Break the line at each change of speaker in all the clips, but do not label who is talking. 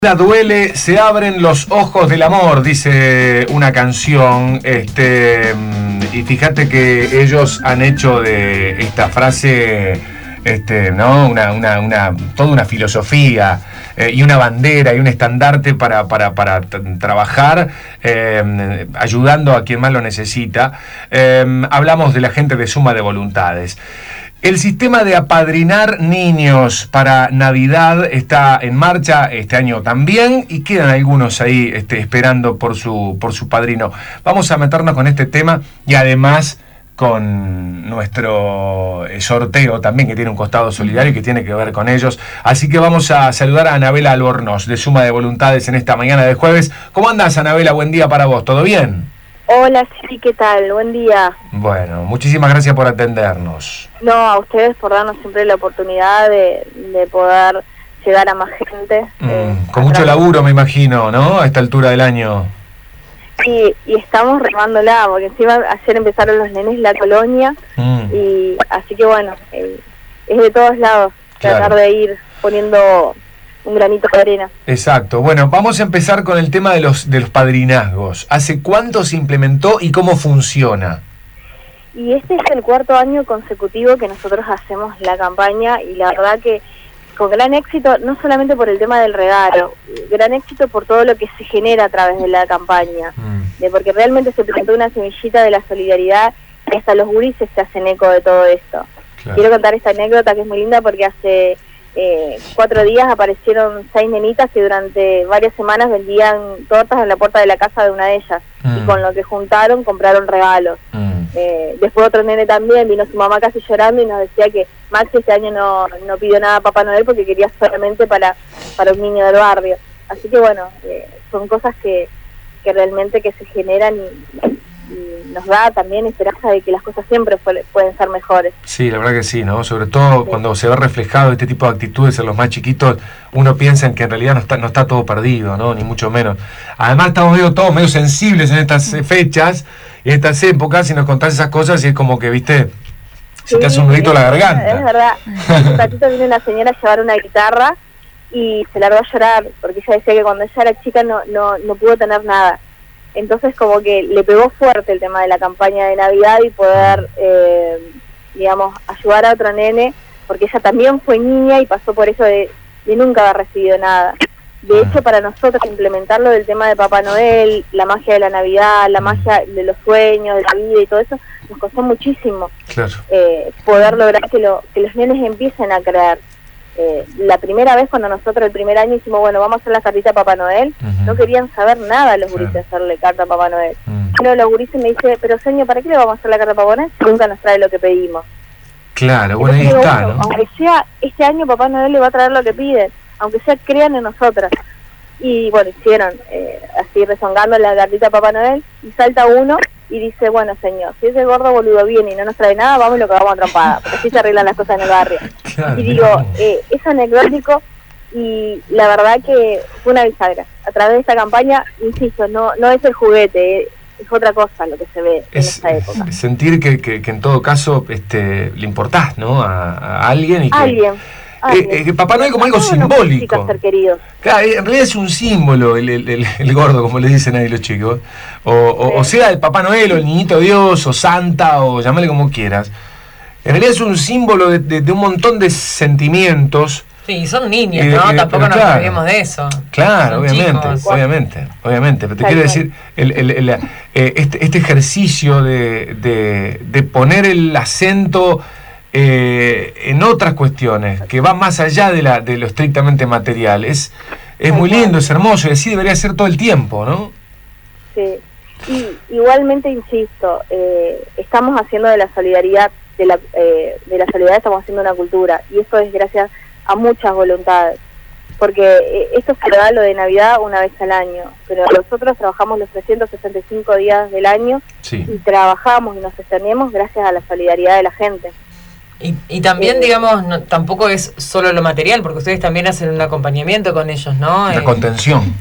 La duele, se abren los ojos del amor, dice una canción, y fíjate que ellos han hecho de esta frase, ¿no? Toda una filosofía y una bandera y un estandarte para trabajar, ayudando a quien más lo necesita. Hablamos de la gente de Suma de Voluntades. El sistema de apadrinar niños para Navidad está en marcha este año también y quedan algunos ahí esperando por su padrino. Vamos a meternos con este tema y además con nuestro sorteo también, que tiene un costado solidario y que tiene que ver con ellos. Así que vamos a saludar a Anabela Albornoz de Suma de Voluntades en esta mañana de jueves. ¿Cómo andás, Anabela? Buen día para vos, ¿todo bien?
Hola, sí, ¿qué tal? Buen día.
Bueno, muchísimas gracias por atendernos.
No, a ustedes por darnos siempre la oportunidad de poder llegar a más gente.
Con mucho laburo, me imagino, ¿no? A esta altura del año.
Sí, y estamos remándola, porque encima ayer empezaron los nenes la colonia, y así que bueno, es de todos lados, tratar de ir poniendo un granito de arena.
Exacto. Bueno, vamos a empezar con el tema de los padrinazgos. ¿Hace cuánto se implementó y cómo funciona?
Y este es el 4º año consecutivo que nosotros hacemos la campaña, y la verdad que con gran éxito, no solamente por el tema del regalo, gran éxito por todo lo que se genera a través de la campaña, porque realmente se plantó una semillita de la solidaridad y hasta los gurises se hacen eco de todo esto. Claro. Quiero contar esta anécdota que es muy linda, porque hace 4 días aparecieron 6 nenitas que durante varias semanas vendían tortas en la puerta de la casa de una de ellas, y con lo que juntaron compraron regalos. Después otro nene también vino su mamá casi llorando y nos decía que Maxi este año no pidió nada a Papá Noel porque quería solamente para un niño del barrio. Así que bueno, son cosas que realmente que se generan y nos da también esperanza de que las cosas siempre pueden ser mejores.
Sí, la verdad que sí, ¿no? Sobre todo cuando se ve reflejado este tipo de actitudes en los más chiquitos, uno piensa en que en realidad no está todo perdido, ¿no? Ni mucho menos. Además estamos todos medio sensibles en estas fechas y en estas épocas, y nos contás esas cosas y es como que, viste, se te hace un nudito la garganta.
Es verdad. Un ratito vino una señora a llevar una guitarra y se largó a llorar, porque ella decía que cuando ella era chica no pudo tener nada. Entonces como que le pegó fuerte el tema de la campaña de Navidad y poder, digamos, ayudar a otro nene, porque ella también fue niña y pasó por eso de nunca haber recibido nada. De hecho, para nosotros implementarlo del tema de Papá Noel, la magia de la Navidad, la magia de los sueños, de la vida y todo eso, nos costó muchísimo. Claro. Poder lograr que los nenes empiecen a creer. La primera vez cuando nosotros el primer año hicimos, bueno, vamos a hacer la cartita a Papá Noel, no querían saber nada los gurises hacerle carta a Papá Noel. Pero los gurises me dicen, pero señor, ¿para qué le vamos a hacer la carta a Papá Noel si nunca nos trae lo que pedimos? Claro, bueno, ahí está, ¿no? Aunque sea este año Papá Noel le va a traer lo que piden, aunque sea crean en nosotras. Y bueno, hicieron así rezongando la cartita a Papá Noel, y salta uno y dice, bueno señor, si ese gordo boludo viene y no nos trae nada, vamos y lo cagamos a trompada, porque así se arreglan las cosas en el barrio. Claro. Y digo, es anecdótico, y la verdad que fue una bisagra. A través de esta campaña, insisto, no es el juguete, es otra cosa lo que se ve en esta época.
Es sentir que en todo caso le importás, ¿no? A alguien y que... Papá Noel como algo simbólico. Claro, en realidad es un símbolo el gordo, como le dicen ahí los chicos. O sea el Papá Noel, o el Niñito Dios, o Santa, o llámale como quieras. En realidad es un símbolo de un montón de sentimientos.
Sí, son niños, ¿no? Tampoco nos olvidemos de eso.
Claro, obviamente. Pero te quiero decir, este ejercicio de poner el acento en otras cuestiones, que va más allá de lo estrictamente material, es muy lindo, es hermoso, y así debería ser todo el tiempo, ¿no?
Sí, y igualmente insisto, estamos haciendo de la solidaridad, de la solidaridad estamos haciendo una cultura, y eso es gracias a muchas voluntades, porque esto se da lo de Navidad una vez al año, pero nosotros trabajamos los 365 días del año, y trabajamos y nos sostenemos gracias a la solidaridad de la gente.
Y también, digamos, tampoco es solo lo material, porque ustedes también hacen un acompañamiento con ellos, ¿no?
La contención.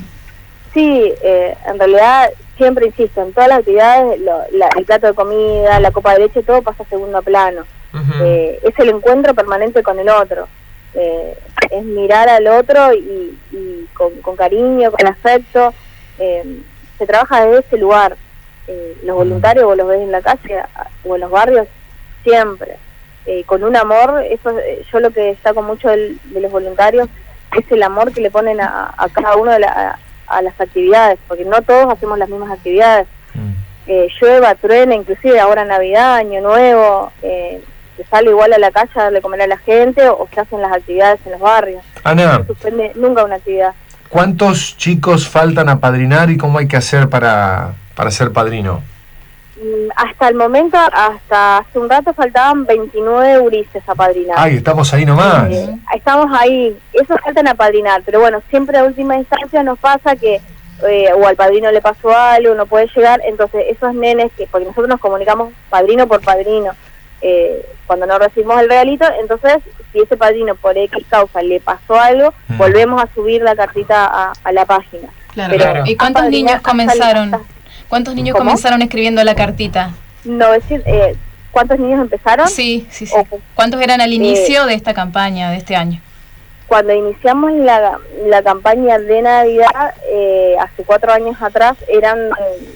Sí, en realidad, siempre insisto, en todas las actividades, el plato de comida, la copa de leche, todo pasa a segundo plano. Es el encuentro permanente con el otro. es mirar al otro y con cariño, con afecto. Se trabaja desde ese lugar. Los voluntarios vos los ves en la calle o en los barrios siempre, con un amor. Eso, yo lo que destaco mucho de los voluntarios es el amor que le ponen a cada uno a las actividades, porque no todos hacemos las mismas actividades. Llueva, truena, inclusive ahora Navidad, Año Nuevo, se sale igual a la calle a darle comer a la gente, o se hacen las actividades en los barrios.
Ana,
no se suspende nunca una actividad.
¿Cuántos chicos faltan a padrinar y cómo hay que hacer para ser padrino?
Hasta el momento, hasta hace un rato, faltaban 29 gurises a padrinar.
Ay, estamos ahí nomás.
Estamos ahí, esos faltan a padrinar, pero bueno, siempre a última instancia nos pasa que o al padrino le pasó algo, no puede llegar, entonces esos nenes, porque nosotros nos comunicamos padrino por padrino, cuando no recibimos el regalito, entonces si ese padrino por X causa le pasó algo, volvemos a subir la cartita a la página.
Claro, pero ¿y cuántos niños comenzaron? ¿Cuántos niños comenzaron escribiendo la cartita?
¿Cuántos niños empezaron?
Sí. ¿Cuántos eran al inicio de esta campaña, de este año?
Cuando iniciamos la campaña de Navidad, hace 4 años atrás, eran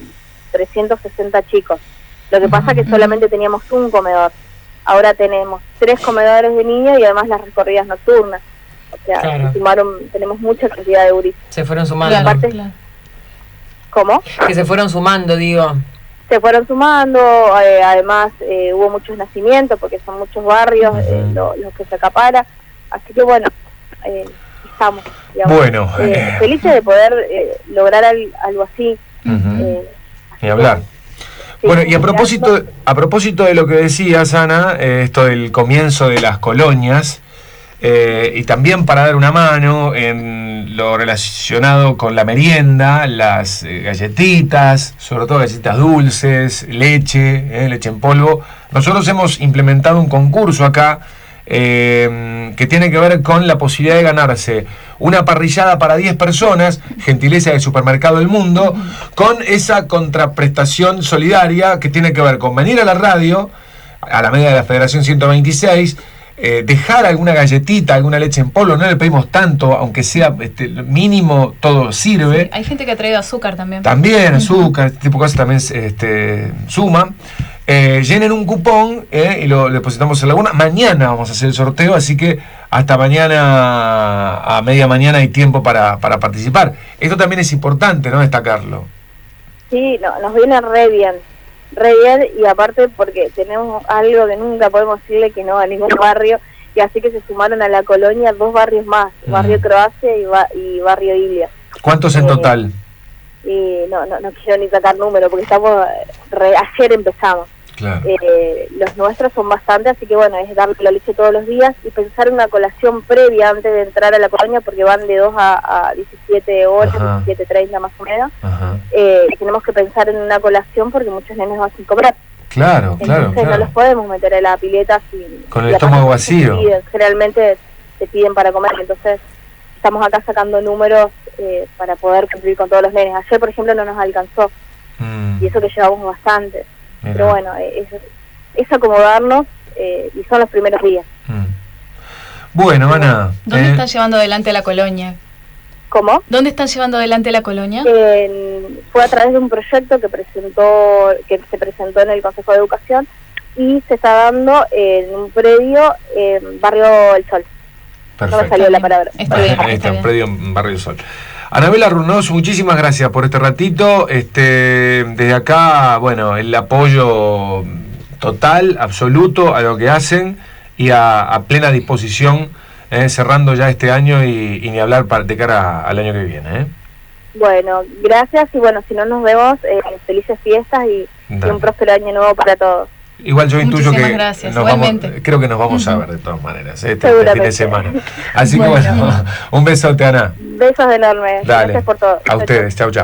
360 chicos. Lo que pasa que solamente teníamos un comedor. Ahora tenemos 3 comedores de niños y además las recorridas nocturnas. O sea, tenemos mucha cantidad de gurises.
Se fueron sumando.
Claro.
¿Cómo?
Que se fueron sumando, digo.
Se fueron sumando, además hubo muchos nacimientos, porque son muchos barrios los que se acapara. Así que bueno, estamos, digamos, felices de poder lograr algo así.
Y hablar. Sí, bueno, y a propósito de lo que decías, Ana, esto del comienzo de las colonias, y también para dar una mano en lo relacionado con la merienda, las galletitas, sobre todo galletitas dulces, leche en polvo. Nosotros hemos implementado un concurso acá que tiene que ver con la posibilidad de ganarse una parrillada para 10 personas, gentileza del Supermercado del Mundo, con esa contraprestación solidaria que tiene que ver con venir a la radio, a la media de la Federación 126, dejar alguna galletita, alguna leche en polvo. No le pedimos tanto, aunque sea mínimo, todo sirve.
Sí, hay gente que ha traído azúcar también.
También azúcar, este tipo de cosas también suman. Llenen un cupón y lo depositamos en la urna. Mañana vamos a hacer el sorteo, así que hasta mañana a media mañana hay tiempo para participar. Esto también es importante, ¿no?, destacarlo.
Sí, nos viene re bien, y aparte porque tenemos algo que nunca podemos decirle que no a ningún barrio, y así que se sumaron a la colonia 2 barrios más, Barrio Croacia y Barrio Ilia.
¿Cuántos en total?
Y no quiero ni sacar número porque ayer empezamos.
Claro.
Los nuestros son bastantes, así que bueno, es darle la leche todos los días y pensar en una colación previa antes de entrar a la colonia, porque van de 2 a 17 horas, 17:30 más o menos. Tenemos que pensar en una colación porque muchos nenes van sin comer.
Claro.
No los podemos meter en la pileta
con el estómago vacío.
Generalmente te piden para comer, entonces estamos acá sacando números para poder cumplir con todos los nenes. Ayer, por ejemplo, no nos alcanzó, y eso que llevamos bastante. Mira. Pero bueno, es acomodarnos, y son los primeros días.
Bueno, Ana,
¿dónde están llevando adelante la colonia?
¿Cómo?
¿Dónde están llevando adelante la colonia?
Fue a través de un proyecto que se presentó en el Consejo de Educación y se está dando en un predio en Barrio El Sol.
Perfecto.
No me salió la palabra.
Está un predio en Barrio El Sol. Anabela Runos, muchísimas gracias por este ratito. Desde acá, bueno, el apoyo total, absoluto a lo que hacen y a plena disposición, cerrando ya este año y ni hablar de cara al año que viene.
Bueno, gracias y bueno, si no nos vemos, felices fiestas y un próspero año nuevo para todos.
Igual yo intuyo que
gracias,
creo que nos vamos a ver de todas maneras este fin de semana. Así que bueno, un besote, Ana.
Besos enormes.
Dale.
Gracias por todo.
A ustedes, chau.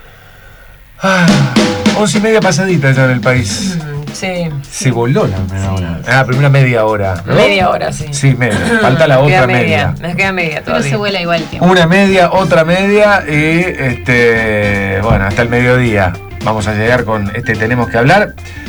11:30 pasadita ya en el país.
Sí.
Se voló la primera hora. Primera media hora, ¿no?
Media hora, sí.
Sí, media. Falta la otra media.
Nos queda media todavía.
Pero se vuela igual el tiempo.
Una media, otra media y bueno, hasta el mediodía vamos a llegar con Tenemos que hablar.